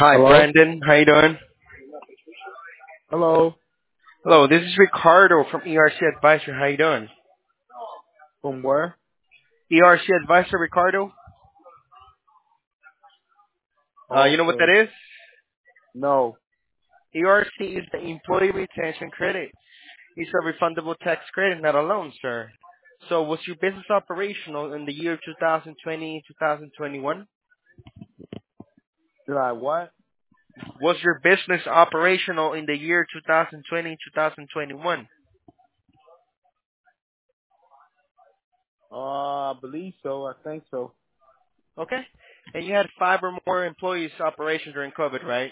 Hi, Hello? Brandon. How you doing? Hello? Hello, this is Ricardo from ERC Advisor. How you doing? From where? ERC Advisor, Ricardo. You know what that Okay. is? No. ERC is the Employee Retention Credit. It's a refundable tax credit, not a loan, sir. So was your business operational in the year 2020, 2021? Did I what? Was your business operational in the year 2020, 2021? I believe so. I think so. Okay. And you had 5 or more employees operation during COVID, right?